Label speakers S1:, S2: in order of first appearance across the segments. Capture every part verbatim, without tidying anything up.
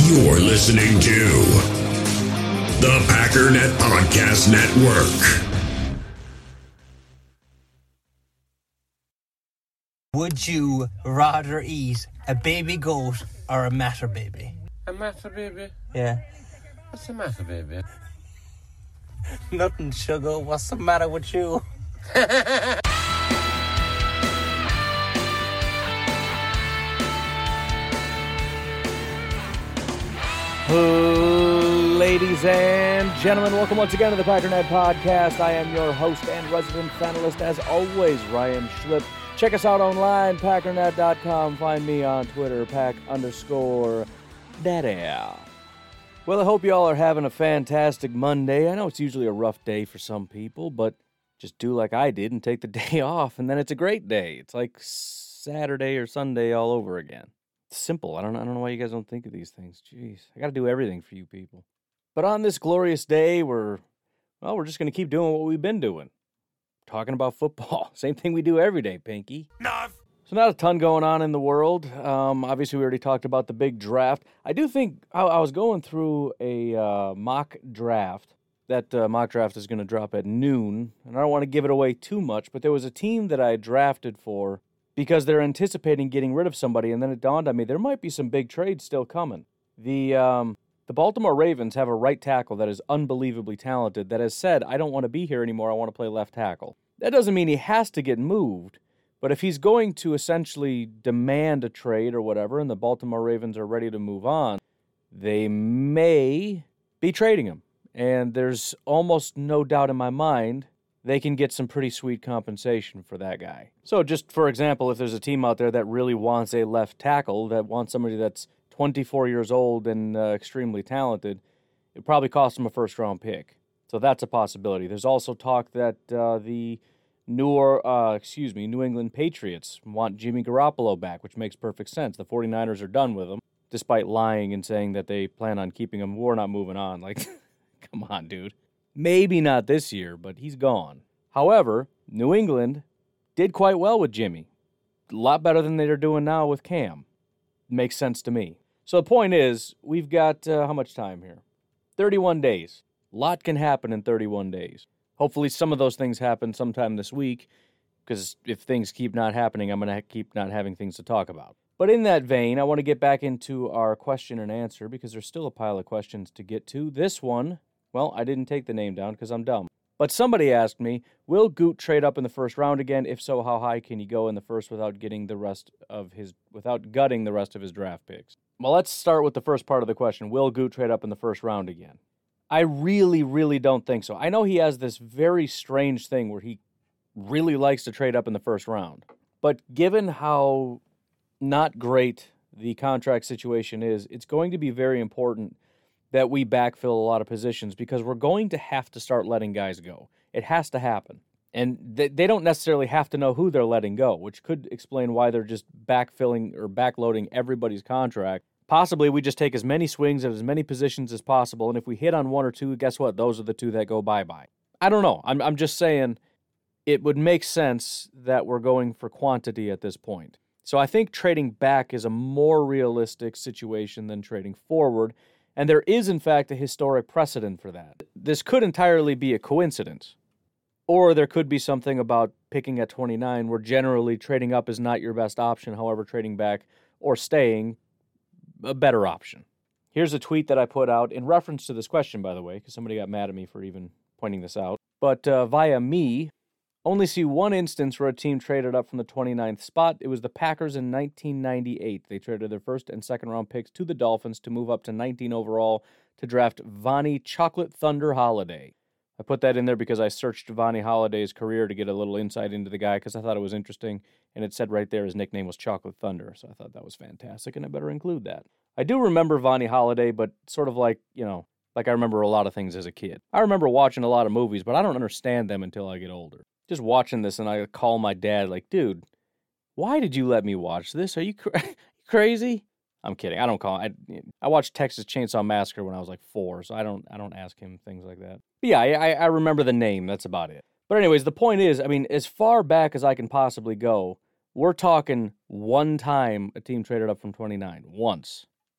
S1: You're listening to the Packernet Podcast Network.
S2: Would you rather eat a baby goat or a matter baby?
S3: A matter baby?
S2: Yeah.
S3: What's a matter baby?
S2: Nothing, sugar. What's the matter with you?
S4: Ladies and gentlemen, welcome once again to the Packernet Podcast. I am your host and resident panelist, as always, Ryan Schlip. Check us out online, packernet dot com. Find me on Twitter, pack underscore daddy. Well, I hope you all are having a fantastic Monday. I know it's usually a rough day for some people, but just do like I did and take the day off, and then it's a great day. It's like Saturday or Sunday all over again. It's simple. I don't, I don't know why you guys don't think of these things. Jeez, I got to do everything for you people. But on this glorious day, we're, well, we're just going to keep doing what we've been doing. Talking about football. Same thing we do every day, Pinky.
S3: Enough.
S4: So not a ton going on in the world. Um, obviously, we already talked about the big draft. I do think I, I was going through a uh, mock draft. That uh, mock draft is going to drop at noon. And I don't want to give it away too much, but there was a team that I drafted for because they're anticipating getting rid of somebody. And then it dawned on me, there might be some big trades still coming. The... Um, The Baltimore Ravens have a right tackle that is unbelievably talented that has said, I don't want to be here anymore, I want to play left tackle. That doesn't mean he has to get moved, but if he's going to essentially demand a trade or whatever, and the Baltimore Ravens are ready to move on, they may be trading him. And there's almost no doubt in my mind they can get some pretty sweet compensation for that guy. So just for example, if there's a team out there that really wants a left tackle, that wants somebody that's twenty-four years old and uh, extremely talented, it probably cost him a first-round pick. So that's a possibility. There's also talk that uh, the New or, uh, excuse me, New England Patriots want Jimmy Garoppolo back, which makes perfect sense. The 49ers are done with him, despite lying and saying that they plan on keeping him. We're not moving on. Like, come on, dude. Maybe not this year, but he's gone. However, New England did quite well with Jimmy. A lot better than they're doing now with Cam. Makes sense to me. So the point is, we've got, uh, how much time here? thirty-one days. A lot can happen in thirty-one days. Hopefully some of those things happen sometime this week, because if things keep not happening, I'm going to keep not having things to talk about. But in that vein, I want to get back into our question and answer, because there's still a pile of questions to get to. This one, well, I didn't take the name down because I'm dumb. But somebody asked me, will Goot trade up in the first round again? If so, how high can he go in the first without getting the rest of his, without gutting the rest of his draft picks? Well, let's start with the first part of the question. Will Goot trade up in the first round again? I really, really don't think so. I know he has this very strange thing where he really likes to trade up in the first round. But given how not great the contract situation is, it's going to be very important that we backfill a lot of positions because we're going to have to start letting guys go. It has to happen. And they, they don't necessarily have to know who they're letting go, which could explain why they're just backfilling or backloading everybody's contract. Possibly we just take as many swings at as many positions as possible, and if we hit on one or two, guess what? Those are the two that go bye-bye. I don't know. I'm, I'm just saying it would make sense that we're going for quantity at this point. So I think trading back is a more realistic situation than trading forward, and there is, in fact, a historic precedent for that. This could entirely be a coincidence. Or there could be something about picking at twenty-nine where generally trading up is not your best option, however, trading back or staying, a better option. Here's a tweet that I put out in reference to this question, by the way, because somebody got mad at me for even pointing this out. But uh, via me, only see one instance where a team traded up from the twenty-ninth spot. It was the Packers in nineteen ninety-eight. They traded their first and second round picks to the Dolphins to move up to nineteen overall to draft Vonnie Chocolate Thunder Holiday. I put that in there because I searched Vonnie Holiday's career to get a little insight into the guy because I thought it was interesting, and it said right there his nickname was Chocolate Thunder, so I thought that was fantastic, and I better include that. I do remember Vonnie Holiday, but sort of like, you know, like I remember a lot of things as a kid. I remember watching a lot of movies, but I don't understand them until I get older. Just watching this, and I call my dad like, dude, why did you let me watch this? Are you cra- crazy? I'm kidding. I don't call I I watched Texas Chainsaw Massacre when I was like four, so I don't I don't ask him things like that. But yeah, I I remember the name. That's about it. But anyways, the point is, I mean, as far back as I can possibly go, we're talking one time a team traded up from twenty-nine. Once.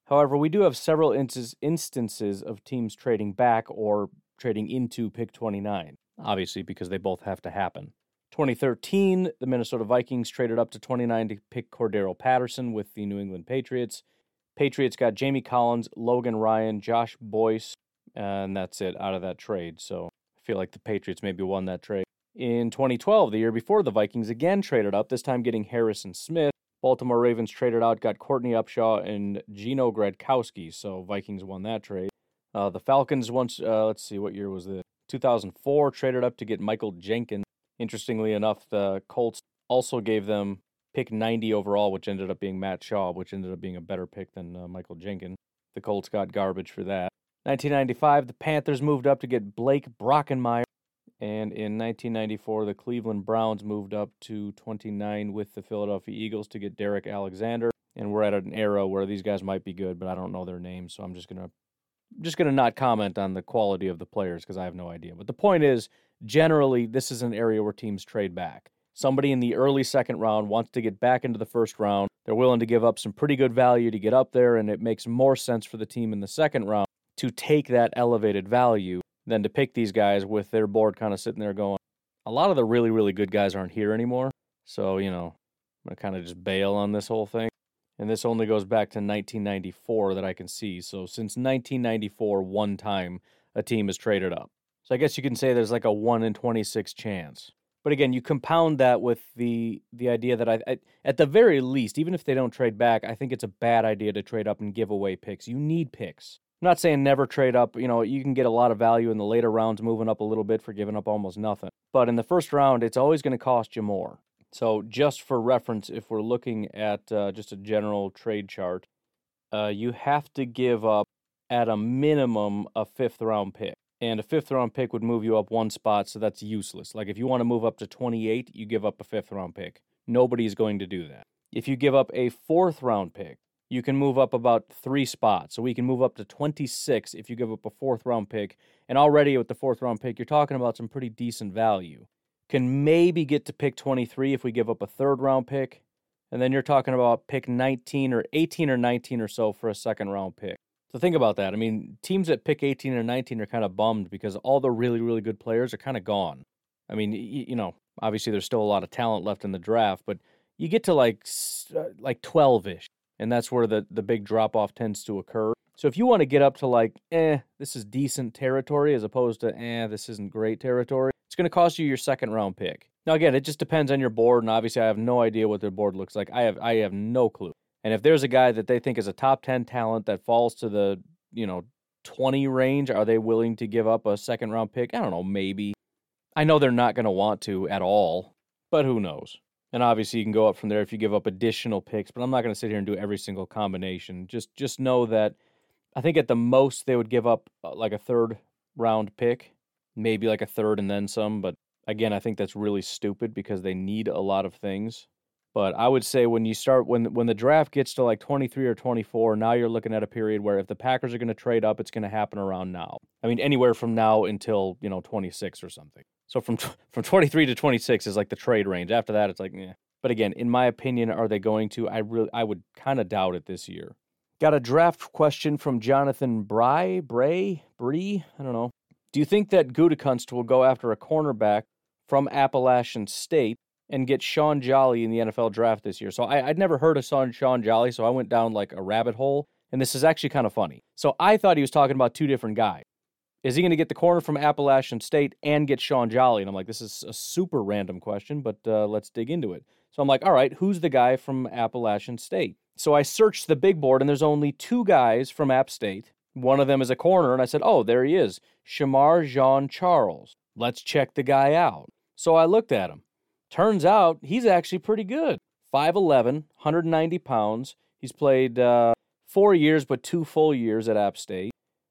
S4: However, we do have several instances instances of teams trading back or trading into pick twenty-nine, obviously because they both have to happen. twenty thirteen, the Minnesota Vikings traded up to twenty-nine to pick Cordero Patterson with the New England Patriots. Patriots got Jamie Collins, Logan Ryan, Josh Boyce, and that's it out of that trade. So I feel like the Patriots maybe won that trade. In twenty twelve, the year before, the Vikings again traded up, this time getting Harrison Smith. Baltimore Ravens traded out, got Courtney Upshaw and Gino Gradkowski, so Vikings won that trade. Uh, the Falcons once, uh, let's see, what year was this? two thousand four, traded up to get Michael Jenkins. Interestingly enough, the Colts also gave them pick ninety overall, which ended up being Matt Shaw, which ended up being a better pick than uh, Michael Jenkins. The Colts got garbage for that. nineteen ninety-five, the Panthers moved up to get Blake Brockenmeyer. And in nineteen ninety-four, the Cleveland Browns moved up to twenty-nine with the Philadelphia Eagles to get Derek Alexander. And we're at an era where these guys might be good, but I don't know their names, so I'm just gonna just gonna not comment on the quality of the players because I have no idea. But the point is, generally, this is an area where teams trade back. Somebody in the early second round wants to get back into the first round. They're willing to give up some pretty good value to get up there, and it makes more sense for the team in the second round to take that elevated value than to pick these guys with their board kind of sitting there going, a lot of the really, really good guys aren't here anymore. So, you know, I'm going to kind of just bail on this whole thing. And this only goes back to nineteen ninety-four that I can see. So since nineteen ninety-four, one time a team has traded up. So I guess you can say there's like a one in twenty-six chance. But again, you compound that with the the idea that I, I, at the very least, even if they don't trade back, I think it's a bad idea to trade up and give away picks. You need picks. I'm not saying never trade up. You know, you can get a lot of value in the later rounds moving up a little bit for giving up almost nothing. But in the first round, it's always going to cost you more. So just for reference, if we're looking at uh, just a general trade chart, uh, you have to give up at a minimum a fifth round pick. And a fifth round pick would move you up one spot, so that's useless. Like if you want to move up to twenty-eight, you give up a fifth round pick. Nobody's going to do that. If you give up a fourth round pick, you can move up about three spots. So we can move up to twenty-six if you give up a fourth round pick. And already with the fourth round pick, you're talking about some pretty decent value. Can maybe get to pick twenty-three if we give up a third round pick. And then you're talking about pick nineteen or eighteen or nineteen or so for a second round pick. So think about that. I mean, teams that pick eighteen or nineteen are kind of bummed because all the really, really good players are kind of gone. I mean, you, you know, obviously there's still a lot of talent left in the draft, but you get to like like twelve-ish. And that's where the, the big drop-off tends to occur. So if you want to get up to like, eh, this is decent territory as opposed to, eh, this isn't great territory, it's going to cost you your second-round pick. Now, again, it just depends on your board, and obviously I have no idea what their board looks like. I have I have no clue. And if there's a guy that they think is a top ten talent that falls to the, you know, twenty range, are they willing to give up a second-round pick? I don't know, maybe. I know they're not going to want to at all, but who knows? And obviously you can go up from there if you give up additional picks, but I'm not going to sit here and do every single combination. Just just know that I think at the most they would give up like a third round pick, maybe like a third and then some. But again, I think that's really stupid because they need a lot of things. But I would say when you start, when when the draft gets to like twenty-three or twenty-four, now you're looking at a period where if the Packers are going to trade up, it's going to happen around now. I mean, anywhere from now until, you know, twenty-six or something. So from from twenty-three to twenty-six is like the trade range. After that, it's like, yeah. But again, in my opinion, are they going to? I really, I would kind of doubt it this year. Got a draft question from Jonathan Bry, Bray, Bree, I don't know. Do you think that Gutekunst will go after a cornerback from Appalachian State and get Sean Jolly in the N F L draft this year? So I, I'd never heard of Sean, Sean Jolly, so I went down like a rabbit hole, and this is actually kind of funny. So I thought he was talking about two different guys. Is he going to get the corner from Appalachian State and get Sean Jolly? And I'm like, this is a super random question, but uh, let's dig into it. So I'm like, all right, who's the guy from Appalachian State? So I searched the big board, and there's only two guys from App State. One of them is a corner, and I said, oh, there he is, Shamar Jean-Charles. Let's check the guy out. So I looked at him. Turns out he's actually pretty good. five eleven, one hundred ninety pounds. He's played uh, four years, but two full years at App State.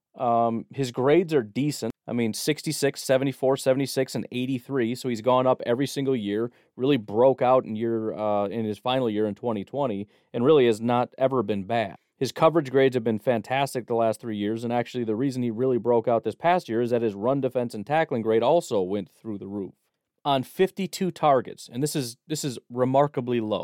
S4: Um, his grades are decent. I mean, sixty-six, seventy-four, seventy-six, and eighty-three. So he's gone up every single year. Really broke out in year uh, in his final year in twenty twenty, and really has not ever been bad. His coverage grades have been fantastic the last three years, and actually the reason he really broke out this past year is that his run defense and tackling grade also went through the roof. On fifty-two targets, and this is this is remarkably low.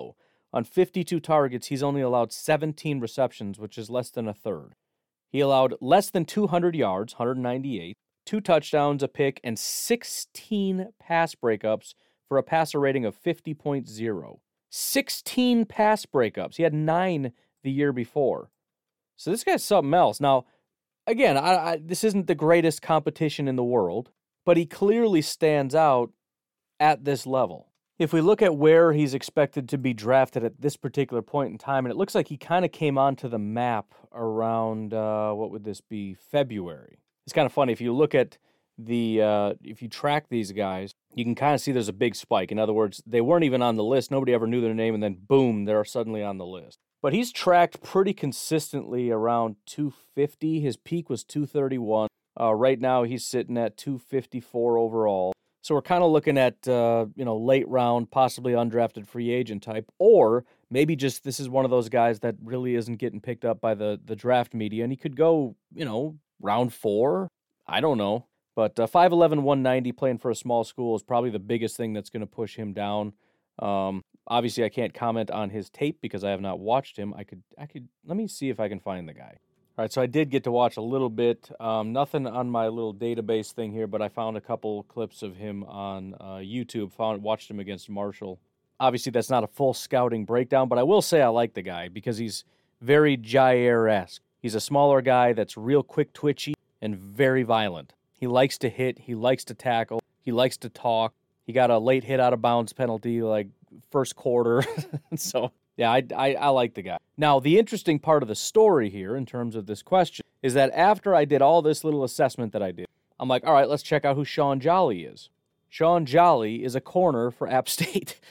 S4: On fifty-two targets, he's only allowed seventeen receptions, which is less than a third. He allowed less than two hundred yards, one hundred ninety-eight, two touchdowns, a pick, and sixteen pass breakups for a passer rating of fifty point oh. sixteen pass breakups. He had nine the year before. So this guy's something else. Now, again, I, I, this isn't the greatest competition in the world, but he clearly stands out at this level. If we look at where he's expected to be drafted at this particular point in time, and it looks like he kind of came onto the map around, uh, what would this be, February. It's kind of funny. If you look at the, uh, if you track these guys, you can kind of see there's a big spike. In other words, they weren't even on the list. Nobody ever knew their name, and then boom, they're suddenly on the list. But he's tracked pretty consistently around two fifty. His peak was two thirty-one. Uh, right now, he's sitting at two fifty-four overall. So we're kind of looking at, uh, you know, late round, possibly undrafted free agent type, or maybe just this is one of those guys that really isn't getting picked up by the, the draft media, and he could go, you know, round four. I don't know. But uh, five eleven, one ninety, playing for a small school is probably the biggest thing that's going to push him down. Um, obviously, I can't comment on his tape because I have not watched him. I could, I could, let me see if I can find the guy. All right, so I did get to watch a little bit. Um, nothing on my little database thing here, but I found a couple clips of him on uh, YouTube. Found watched him against Marshall. Obviously, that's not a full scouting breakdown, but I will say I like the guy because he's very Jair-esque. He's a smaller guy that's real quick, twitchy, and very violent. He likes to hit. He likes to tackle. He likes to talk. He got a late hit out of bounds penalty, like first quarter. So, yeah, I, I, I like the guy. Now, the interesting part of the story here in terms of this question is that after I did all this little assessment that I did, I'm like, all right, let's check out who Sean Jolly is. Sean Jolly is a corner for App State.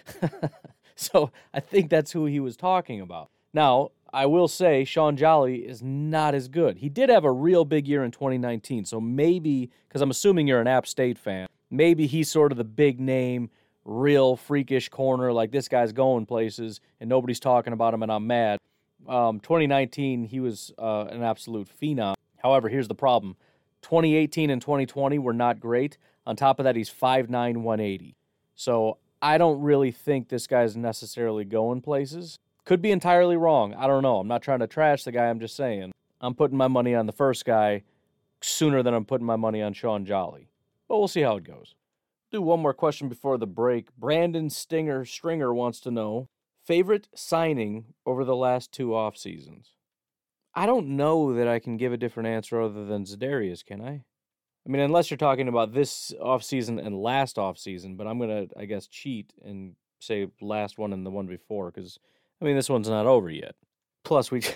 S4: So I think that's who he was talking about. Now, I will say Sean Jolly is not as good. He did have a real big year in twenty nineteen, so maybe, because I'm assuming you're an App State fan, maybe he's sort of the big name, real freakish corner, like this guy's going places, and nobody's talking about him, and I'm mad. Um, twenty nineteen, he was uh, an absolute phenom. However, here's the problem. twenty eighteen and twenty twenty were not great. On top of that, he's five nine, one eighty. So I don't really think this guy's necessarily going places. Could be entirely wrong. I don't know. I'm not trying to trash the guy. I'm just saying I'm putting my money on the first guy sooner than I'm putting my money on Sean Jolly. But we'll see how it goes. Do one more question before the break. Brandon Stinger Stringer wants to know, favorite signing over the last two off seasons? I don't know that I can give a different answer other than Za'Darius, can I? I mean, unless you're talking about this offseason and last offseason, but I'm going to, I guess, cheat and say last one and the one before, because, I mean, this one's not over yet. Plus, we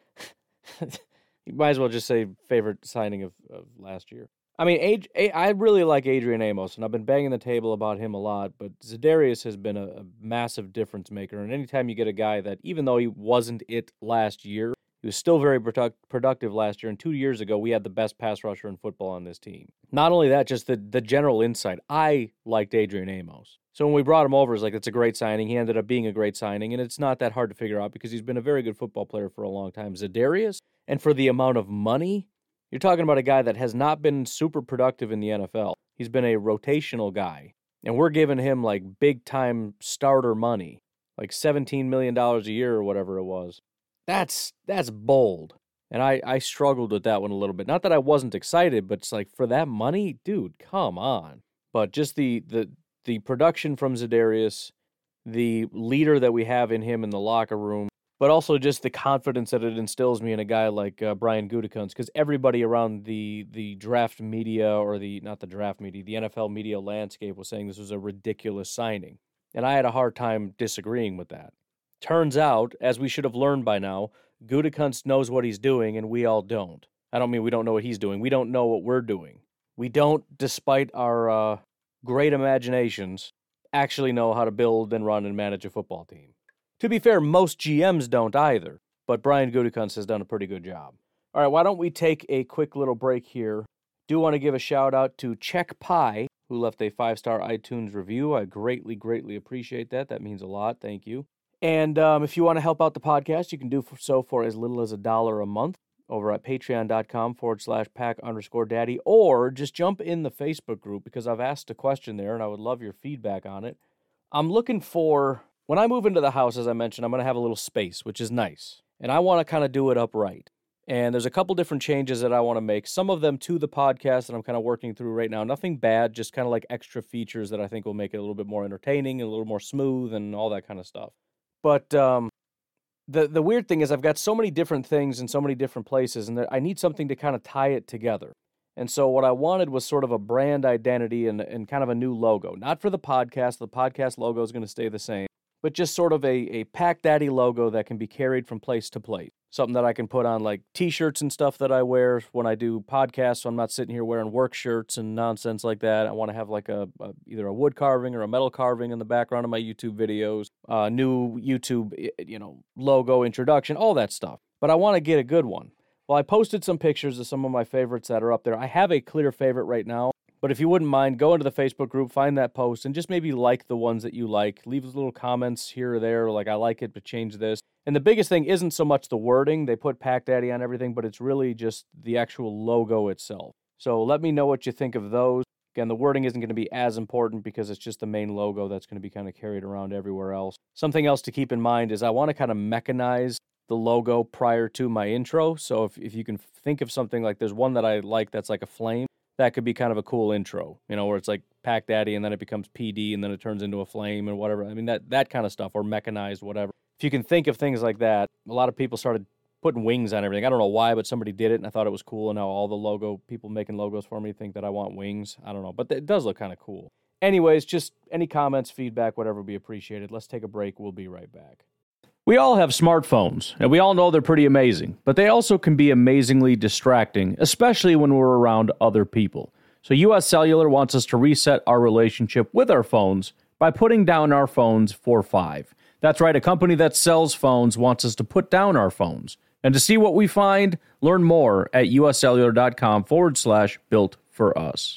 S4: you might as well just say favorite signing of, of last year. I mean, Ad, I really like Adrian Amos, and I've been banging the table about him a lot, but Za'Darius has been a, a massive difference maker, and anytime you get a guy that, even though he wasn't it last year, he was still very product, productive last year, and two years ago, we had the best pass rusher in football on this team. Not only that, just the, the general insight. I liked Adrian Amos. So when we brought him over, it's like, it's a great signing. He ended up being a great signing, and it's not that hard to figure out because he's been a very good football player for a long time. Za'Darius, and for the amount of money, you're talking about a guy that has not been super productive in the N F L. He's been a rotational guy, and we're giving him, like, big-time starter money, like seventeen million dollars a year or whatever it was. That's that's bold. And I, I struggled with that one a little bit. Not that I wasn't excited, but it's like, for that money, dude, come on. But just the the the production from Za'Darius, the leader that we have in him in the locker room, but also just the confidence that it instills me in a guy like uh, Brian Gutekunst, because everybody around the the draft media, or the, not the draft media, the N F L media landscape was saying this was a ridiculous signing. And I had a hard time disagreeing with that. Turns out, as we should have learned by now, Gutekunst knows what he's doing, and we all don't. I don't mean we don't know what he's doing. We don't know what we're doing. We don't, despite our uh, great imaginations, actually know how to build and run and manage a football team. To be fair, most G Ms don't either, but Brian Gutekunst has done a pretty good job. All right, why don't we take a quick little break here. Do want to give a shout-out to Check Pie, who left a five-star iTunes review. I greatly, greatly appreciate that. That means a lot. Thank you. And um, if you want to help out the podcast, you can do so for as little as a dollar a month over at patreon.com forward slash pack underscore daddy, or just jump in the Facebook group, because I've asked a question there and I would love your feedback on it. I'm looking for when I move into the house, as I mentioned, I'm going to have a little space, which is nice. And I want to kind of do it upright. And there's a couple different changes that I want to make. Some of them to the podcast that I'm kind of working through right now. Nothing bad, just kind of like extra features that I think will make it a little bit more entertaining and a little more smooth and all that kind of stuff. But um, the the weird thing is I've got so many different things in so many different places, and I need something to kind of tie it together. And so what I wanted was sort of a brand identity and, and kind of a new logo. Not for the podcast. The podcast logo is going to stay the same. But just sort of a, a Pack Daddy logo that can be carried from place to place. Something that I can put on like t-shirts and stuff that I wear when I do podcasts, so I'm not sitting here wearing work shirts and nonsense like that. I want to have like a, a either a wood carving or a metal carving in the background of my YouTube videos, uh, new YouTube, you know, logo introduction, all that stuff. But I want to get a good one. Well, I posted some pictures of some of my favorites that are up there. I have a clear favorite right now. But if you wouldn't mind, go into the Facebook group, find that post, and just maybe like the ones that you like. Leave little comments here or there, like I like it, but change this. And the biggest thing isn't so much the wording. They put Pack Daddy on everything, but it's really just the actual logo itself. So let me know what you think of those. Again, the wording isn't going to be as important because it's just the main logo that's going to be kind of carried around everywhere else. Something else to keep in mind is I want to kind of mechanize the logo prior to my intro. So if, if you can think of something like there's one that I like that's like a flame. That could be kind of a cool intro, you know, where it's like Pack Daddy and then it becomes P D and then it turns into a flame and whatever. I mean, that that kind of stuff, or mechanized, whatever. If you can think of things like that, a lot of people started putting wings on everything. I don't know why, but somebody did it and I thought it was cool. And now all the logo, people making logos for me think that I want wings. I don't know, but it does look kind of cool. Anyways, just any comments, feedback, whatever would be appreciated. Let's take a break. We'll be right back. We all have smartphones, and we all know they're pretty amazing, but they also can be amazingly distracting, especially when we're around other people. So U S Cellular wants us to reset our relationship with our phones by putting down our phones for five. That's right, a company that sells phones wants us to put down our phones. And to see what we find, learn more at uscellular.com forward slash built for us.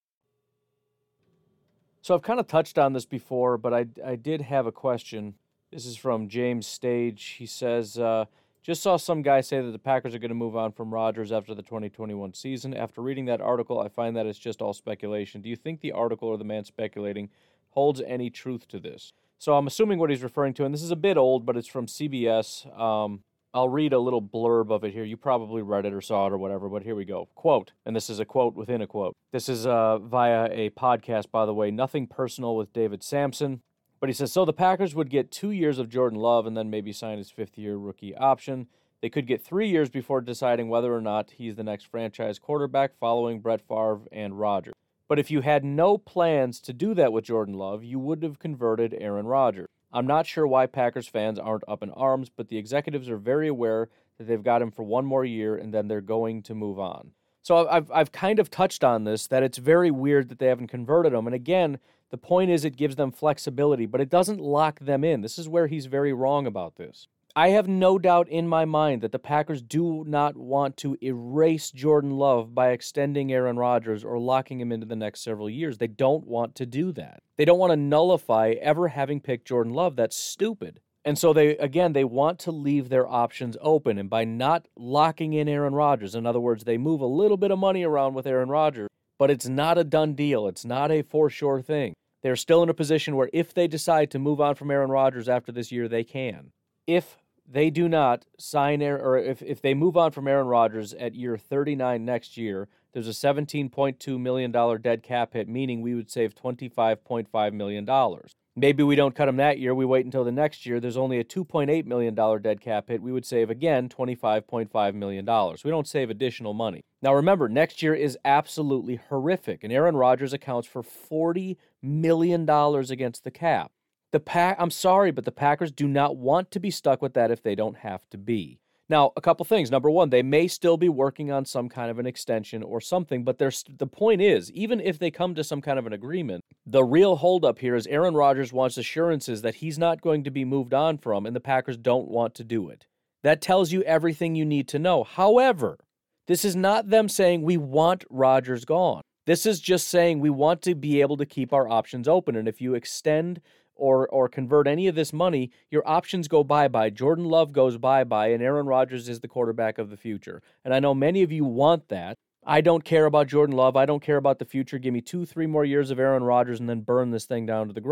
S4: So I've kind of touched on this before, but I, I did have a question. This is from James Stage. He says, uh, just saw some guy say that the Packers are going to move on from Rodgers after the twenty twenty-one season. After reading that article, I find that it's just all speculation. Do you think the article or the man speculating holds any truth to this? So I'm assuming what he's referring to, and this is a bit old, but it's from C B S. Um, I'll read a little blurb of it here. You probably read it or saw it or whatever, but here we go. Quote, and this is a quote within a quote. This is uh, via a podcast, by the way, Nothing Personal with David Sampson. But he says, so the Packers would get two years of Jordan Love and then maybe sign his fifth-year rookie option. They could get three years before deciding whether or not he's the next franchise quarterback following Brett Favre and Rodgers. But if you had no plans to do that with Jordan Love, you would have converted Aaron Rodgers. I'm not sure why Packers fans aren't up in arms, but the executives are very aware that they've got him for one more year and then they're going to move on. So I've I've kind of touched on this, that it's very weird that they haven't converted him. And again, the point is it gives them flexibility, but it doesn't lock them in. This is where he's very wrong about this. I have no doubt in my mind that the Packers do not want to erase Jordan Love by extending Aaron Rodgers or locking him into the next several years. They don't want to do that. They don't want to nullify ever having picked Jordan Love. That's stupid. And so they, again, they want to leave their options open. And by not locking in Aaron Rodgers, in other words, they move a little bit of money around with Aaron Rodgers, but it's not a done deal. It's not a for sure thing. They're still in a position where if they decide to move on from Aaron Rodgers after this year, they can. If they do not sign, or if, if they move on from Aaron Rodgers at year thirty-nine next year, there's a seventeen point two million dollars dead cap hit, meaning we would save twenty-five point five million dollars. Maybe we don't cut him that year. We wait until the next year. There's only a two point eight million dollars dead cap hit. We would save, again, twenty-five point five million dollars. We don't save additional money. Now, remember, next year is absolutely horrific, and Aaron Rodgers accounts for forty million dollars against the cap. The Pack, I'm sorry, but the Packers do not want to be stuck with that if they don't have to be. Now, a couple things. Number one, they may still be working on some kind of an extension or something, but there's, the point is, even if they come to some kind of an agreement, the real holdup here is Aaron Rodgers wants assurances that he's not going to be moved on from, and the Packers don't want to do it. That tells you everything you need to know. However, this is not them saying we want Rodgers gone. This is just saying we want to be able to keep our options open, and if you extend or or convert any of this money, your options go bye-bye. Jordan Love goes bye-bye, and Aaron Rodgers is the quarterback of the future. And I know many of you want that. I don't care about Jordan Love. I don't care about the future. Give me two, three more years of Aaron Rodgers and then burn this thing down to the ground.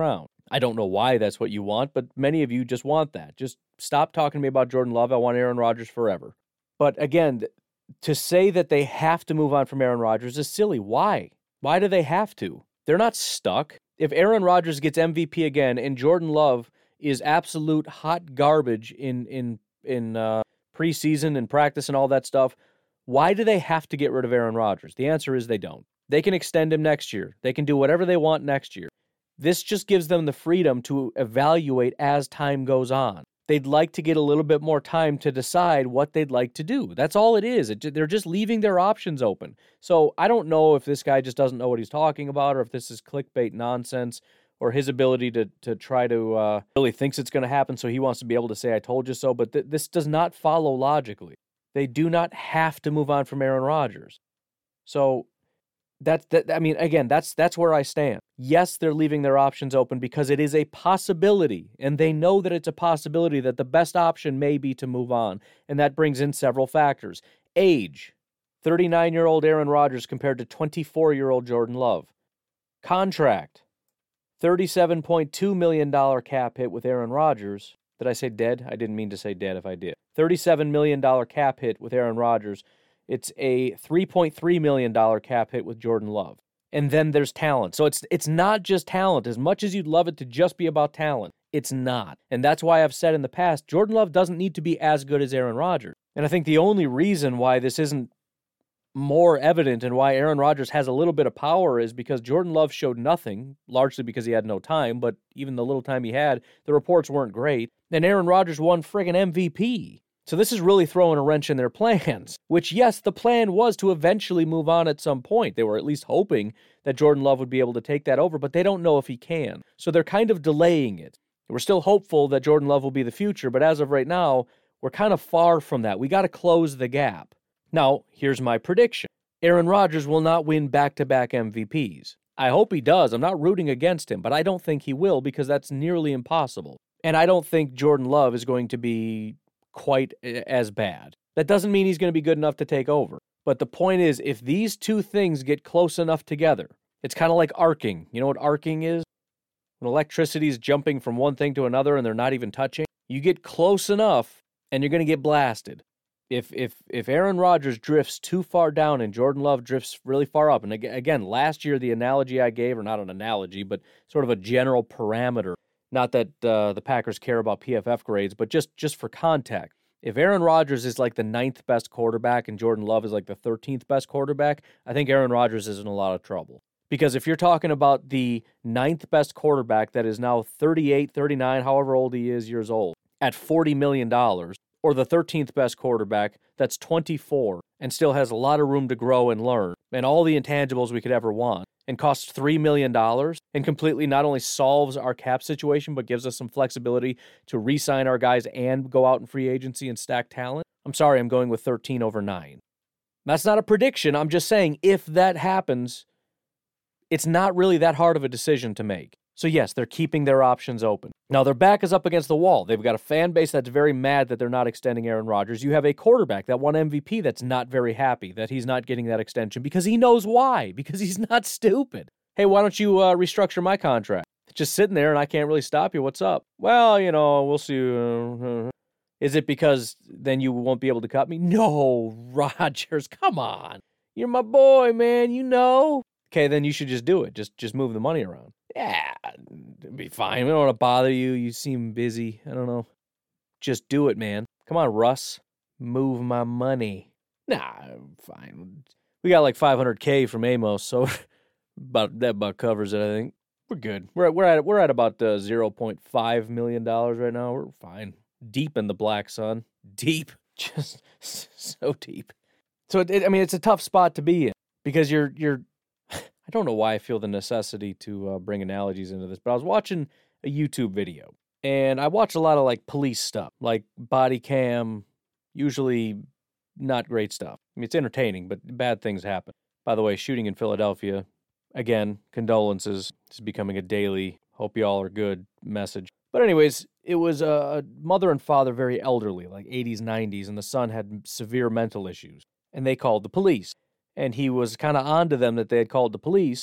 S4: I don't know why that's what you want, but many of you just want that. Just stop talking to me about Jordan Love. I want Aaron Rodgers forever. But again, to say that they have to move on from Aaron Rodgers is silly. Why? Why do they have to? They're not stuck. If Aaron Rodgers gets M V P again and Jordan Love is absolute hot garbage in in in uh, preseason and practice and all that stuff, why do they have to get rid of Aaron Rodgers? The answer is they don't. They can extend him next year. They can do whatever they want next year. This just gives them the freedom to evaluate as time goes on. They'd like to get a little bit more time to decide what they'd like to do. That's all it is. It, they're just leaving their options open. So I don't know if this guy just doesn't know what he's talking about or if this is clickbait nonsense or his ability to to try to uh, really thinks it's going to happen so he wants to be able to say, I told you so. But th- this does not follow logically. They do not have to move on from Aaron Rodgers. So That, that I mean, again, that's that's where I stand. Yes, they're leaving their options open because it is a possibility, and they know that it's a possibility that the best option may be to move on, and that brings in several factors. Age, thirty-nine-year-old Aaron Rodgers compared to twenty-four-year-old Jordan Love. Contract, thirty-seven point two million dollars cap hit with Aaron Rodgers. Did I say dead? I didn't mean to say dead if I did. thirty-seven million dollars cap hit with Aaron Rodgers. It's a three point three million dollars cap hit with Jordan Love. And then there's talent. So it's it's not just talent. As much as you'd love it to just be about talent, it's not. And that's why I've said in the past, Jordan Love doesn't need to be as good as Aaron Rodgers. And I think the only reason why this isn't more evident and why Aaron Rodgers has a little bit of power is because Jordan Love showed nothing, largely because he had no time, but even the little time he had, the reports weren't great. And Aaron Rodgers won friggin' M V P. So this is really throwing a wrench in their plans, which, yes, the plan was to eventually move on at some point. They were at least hoping that Jordan Love would be able to take that over, but they don't know if he can. So they're kind of delaying it. We're still hopeful that Jordan Love will be the future, but as of right now, we're kind of far from that. We got to close the gap. Now, here's my prediction. Aaron Rodgers will not win back-to-back M V Ps. I hope he does. I'm not rooting against him, but I don't think he will because that's nearly impossible. And I don't think Jordan Love is going to be quite as bad. That doesn't mean he's going to be good enough to take over. But the point is, if these two things get close enough together, it's kind of like arcing. You know what arcing is? When electricity is jumping from one thing to another and they're not even touching. You get close enough and you're going to get blasted. If if if Aaron Rodgers drifts too far down and Jordan Love drifts really far up, and again, last year the analogy I gave, or not an analogy, but sort of a general parameter, not that uh, the Packers care about P F F grades, but just, just for context. If Aaron Rodgers is like the ninth best quarterback and Jordan Love is like the thirteenth best quarterback, I think Aaron Rodgers is in a lot of trouble. Because if you're talking about the ninth best quarterback that is now thirty-eight, thirty-nine, however old he is years old, at forty million dollars, or the thirteenth best quarterback that's twenty-four and still has a lot of room to grow and learn, and all the intangibles we could ever want, and costs three million dollars, and completely not only solves our cap situation, but gives us some flexibility to re-sign our guys and go out in free agency and stack talent, I'm sorry, I'm going with thirteen over nine. That's not a prediction. I'm just saying if that happens, it's not really that hard of a decision to make. So yes, they're keeping their options open. Now, their back is up against the wall. They've got a fan base that's very mad that they're not extending Aaron Rodgers. You have a quarterback that won M V P that's not very happy that he's not getting that extension because he knows why, because he's not stupid. Hey, why don't you uh, restructure my contract? It's just sitting there and I can't really stop you. What's up? Well, you know, we'll see. Uh, is it because then you won't be able to cut me? No, Rodgers, come on. You're my boy, man, you know. Okay, then you should just do it. Just just move the money around. Yeah, it'll be fine. We don't want to bother you. You seem busy. I don't know. Just do it, man. Come on, Russ. Move my money. Nah, fine. We got like five hundred K from Amos, so about that about covers it, I think. We're good. We're at, we're at, we're at about uh, zero point five million dollars right now. We're fine. Deep in the black, son. Deep. Just so deep. So, it, it, I mean, it's a tough spot to be in because you're you're I don't know why I feel the necessity to uh, bring analogies into this, but I was watching a YouTube video, and I watch a lot of, like, police stuff, like body cam, usually not great stuff. I mean, it's entertaining, but bad things happen. By the way, shooting in Philadelphia, again, condolences. It's becoming a daily, hope y'all are good message. But anyways, it was a mother and father, very elderly, like eighties, nineties, and the son had severe mental issues, and they called the police. And he was kind of on to them that they had called the police,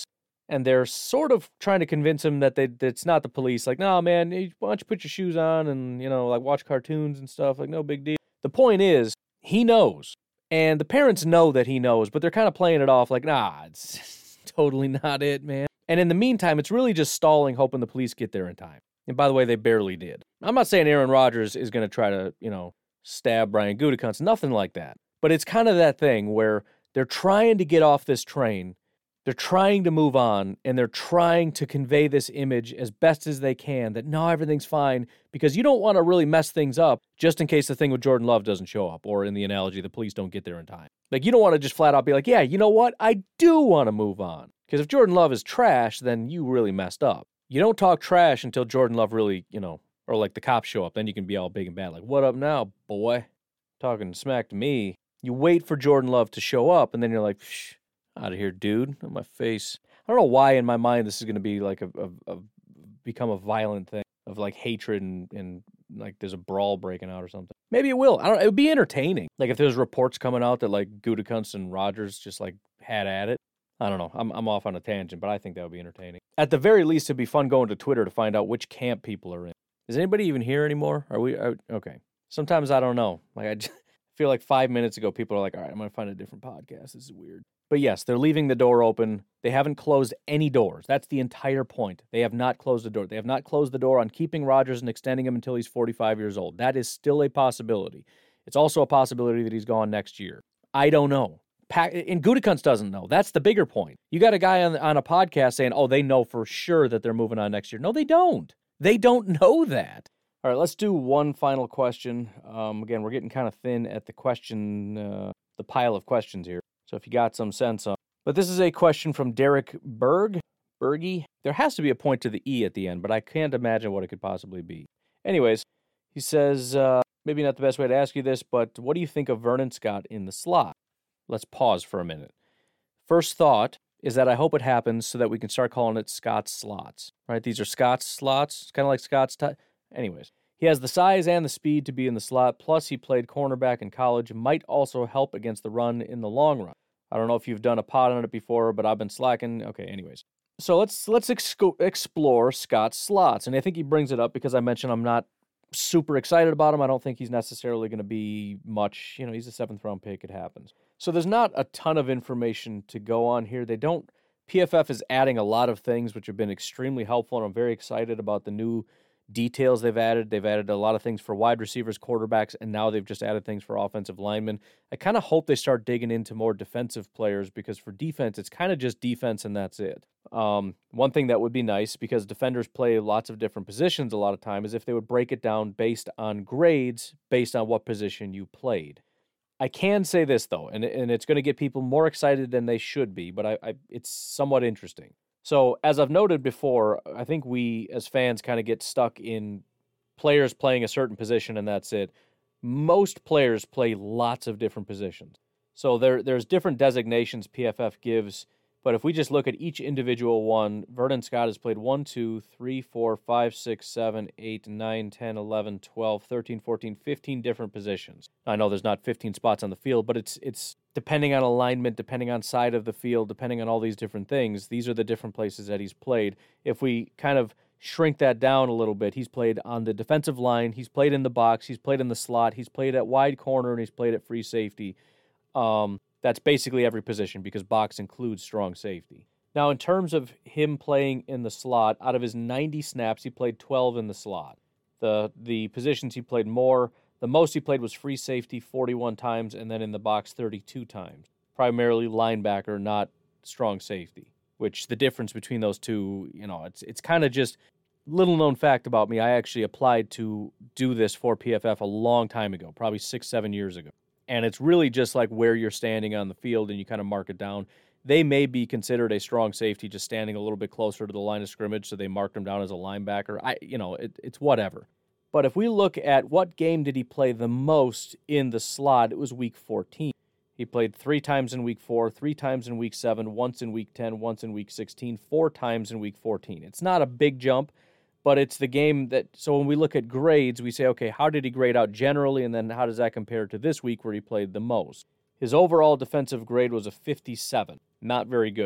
S4: And they're sort of trying to convince him that, they, that it's not the police. Like, no, man, why don't you put your shoes on and, you know, like watch cartoons and stuff. Like, no big deal. The point is, he knows. And the parents know that he knows, but they're kind of playing it off like, nah, it's totally not it, man. And in the meantime, it's really just stalling, hoping the police get there in time. And by the way, they barely did. I'm not saying Aaron Rodgers is going to try to, you know, stab Brian Gutekunst, nothing like that. But it's kind of that thing where they're trying to get off this train. They're trying to move on, and they're trying to convey this image as best as they can that, no, everything's fine, because you don't want to really mess things up just in case the thing with Jordan Love doesn't show up, or in the analogy, the police don't get there in time. Like, you don't want to just flat out be like, yeah, you know what? I do want to move on. Because if Jordan Love is trash, then you really messed up. You don't talk trash until Jordan Love really, you know, or like the cops show up. Then you can be all big and bad. Like, what up now, boy? Talking smack to me. You wait for Jordan Love to show up, and then you're like, shh. Out of here, dude. On my face. I don't know why in my mind this is going to be like a, a, a become a violent thing of like hatred and, and like there's a brawl breaking out or something. Maybe it will. I don't know. It would be entertaining. Like if there's reports coming out that like Gutekunst and Rodgers just like had at it. I don't know. I'm I'm off on a tangent, but I think that would be entertaining. At the very least, it'd be fun going to Twitter to find out which camp people are in. Is anybody even here anymore? Are we? Are, okay. Sometimes I don't know. Like I just feel like five minutes ago, people are like, all right, I'm going to find a different podcast. This is weird. But yes, they're leaving the door open. They haven't closed any doors. That's the entire point. They have not closed the door. They have not closed the door on keeping Rodgers and extending him until he's forty-five years old. That is still a possibility. It's also a possibility that he's gone next year. I don't know. And Gutekunst doesn't know. That's the bigger point. You got a guy on, on a podcast saying, oh, they know for sure that they're moving on next year. No, they don't. They don't know that. All right, let's do one final question. Um, again, we're getting kind of thin at the question, uh, the pile of questions here. So if you got some sense on. But this is a question from Derek Berg. Bergie. There has to be a point to the E at the end, but I can't imagine what it could possibly be. Anyways, he says, uh, maybe not the best way to ask you this, but what do you think of Vernon Scott in the slot? Let's pause for a minute. First thought is that I hope it happens so that we can start calling it Scott's slots. Right? These are Scott's slots. It's kind of like Scott's t- Anyways, he has the size and the speed to be in the slot, plus he played cornerback in college, might also help against the run in the long run. I don't know if you've done a pod on it before, but I've been slacking. Okay, anyways. So let's let's ex- explore Scott's slots. And I think he brings it up because I mentioned I'm not super excited about him. I don't think he's necessarily going to be much. You know, he's a seventh round pick. It happens. So there's not a ton of information to go on here. They don't. P F F is adding a lot of things which have been extremely helpful, and I'm very excited about the new details they've added. They've added a lot of things for wide receivers, quarterbacks, and now they've just added things for offensive linemen. I kind of hope they start digging into more defensive players because for defense, it's kind of just defense and that's it. Um, one thing that would be nice, because defenders play lots of different positions a lot of time, is if they would break it down based on grades, based on what position you played. I can say this, though, and, and it's going to get people more excited than they should be, but I, I, it's somewhat interesting. So, as I've noted before, I think we as fans kind of get stuck in players playing a certain position and that's it. Most players play lots of different positions. So, there there's different designations P F F gives, but if we just look at each individual one, Vernon Scott has played one, two, three, four, five, six, seven, eight, nine, ten, eleven, twelve, thirteen, fourteen, fifteen different positions. I know there's not fifteen spots on the field, but it's it's depending on alignment, depending on side of the field, depending on all these different things, these are the different places that he's played. If we kind of shrink that down a little bit, he's played on the defensive line, he's played in the box, he's played in the slot, he's played at wide corner, and he's played at free safety. Um, that's basically every position because box includes strong safety. Now, in terms of him playing in the slot, out of his ninety snaps, he played twelve in the slot. The the positions he played more, the most he played was free safety forty-one times, and then in the box thirty-two times. Primarily linebacker, not strong safety, which the difference between those two, you know, it's it's kind of just little known fact about me. I actually applied to do this for P F F a long time ago, probably six, seven years ago. And it's really just like where you're standing on the field and you kind of mark it down. They may be considered a strong safety just standing a little bit closer to the line of scrimmage, so they marked him down as a linebacker. I, you know, it, it's whatever. But if we look at what game did he play the most in the slot, it was week fourteen. He played three times in week four, three times in week seven, once in week ten, once in week sixteen, four times in week fourteen. It's not a big jump, but it's the game that, so when we look at grades, we say, okay, how did he grade out generally, and then how does that compare to this week where he played the most? His overall defensive grade was a fifty-seven. Not very good.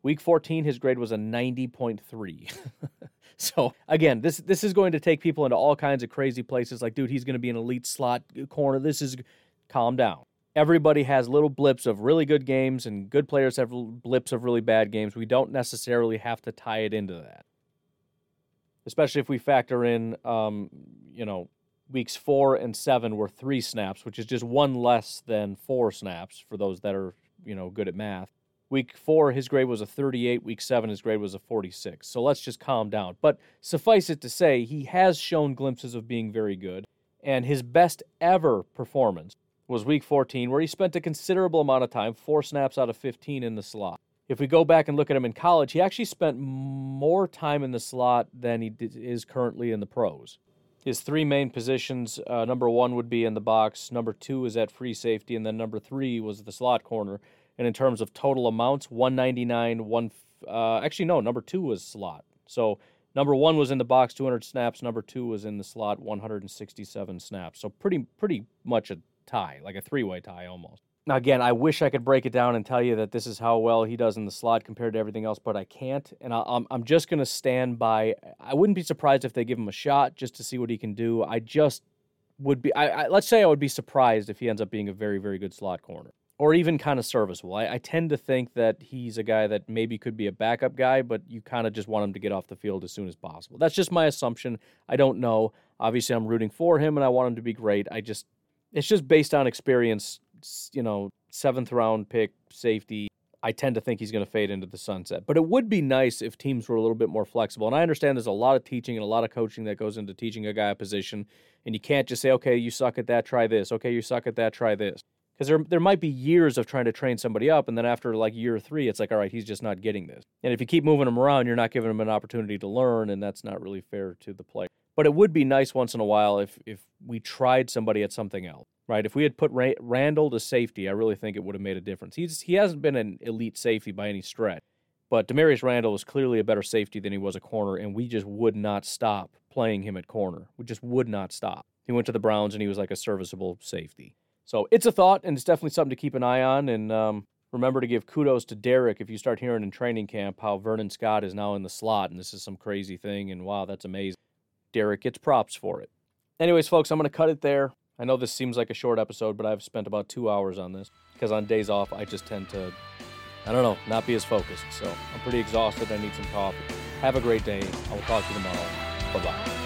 S4: Week fourteen, his grade was a ninety point three. So, again, this this is going to take people into all kinds of crazy places. Like, dude, he's going to be an elite slot corner. This is... Calm down. Everybody has little blips of really good games, and good players have blips of really bad games. We don't necessarily have to tie it into that. Especially if we factor in, um, you know, weeks four and seven were three snaps, which is just one less than four snaps for those that are, you know, good at math. Week four, his grade was a thirty-eight. Week seven, his grade was a forty-six. So let's just calm down. But suffice it to say, he has shown glimpses of being very good, and his best ever performance was week fourteen, where he spent a considerable amount of time, four snaps out of fifteen in the slot. If we go back and look at him in college, he actually spent more time in the slot than he did, is currently in the pros. His three main positions, uh, number one would be in the box, number two is at free safety, and then number three was the slot corner. And in terms of total amounts, one ninety-nine, one, uh, actually no, number two was slot. So number one was in the box, two hundred snaps. Number two was in the slot, one hundred sixty-seven snaps. So pretty, pretty much a tie, like a three-way tie almost. Now, again, I wish I could break it down and tell you that this is how well he does in the slot compared to everything else, but I can't. And I, I'm, I'm just going to stand by. I wouldn't be surprised if they give him a shot just to see what he can do. I just would be, I, I, let's say I would be surprised if he ends up being a very, very good slot corner, or even kind of serviceable. I, I tend to think that he's a guy that maybe could be a backup guy, but you kind of just want him to get off the field as soon as possible. That's just my assumption. I don't know. Obviously, I'm rooting for him, and I want him to be great. I just, it's just based on experience, you know, seventh round pick, safety. I tend to think he's going to fade into the sunset. But it would be nice if teams were a little bit more flexible. And I understand there's a lot of teaching and a lot of coaching that goes into teaching a guy a position, and you can't just say, okay, you suck at that, try this. Okay, you suck at that, try this. Because there, there might be years of trying to train somebody up, and then after like year three, it's like, all right, he's just not getting this. And if you keep moving him around, you're not giving him an opportunity to learn, and that's not really fair to the player. But it would be nice once in a while if if we tried somebody at something else, right? If we had put Ra- Randall to safety, I really think it would have made a difference. He's He hasn't been an elite safety by any stretch, but Demarius Randall was clearly a better safety than he was a corner, and we just would not stop playing him at corner. We just would not stop. He went to the Browns, and he was like a serviceable safety. So it's a thought, and it's definitely something to keep an eye on. And um, remember to give kudos to Derek if you start hearing in training camp how Vernon Scott is now in the slot, and this is some crazy thing, and wow, that's amazing. Derek gets props for it. Anyways, folks, I'm going to cut it there. I know this seems like a short episode, but I've spent about two hours on this because on days off, I just tend to, I don't know, not be as focused. So I'm pretty exhausted. I need some coffee. Have a great day. I will talk to you tomorrow. Bye-bye.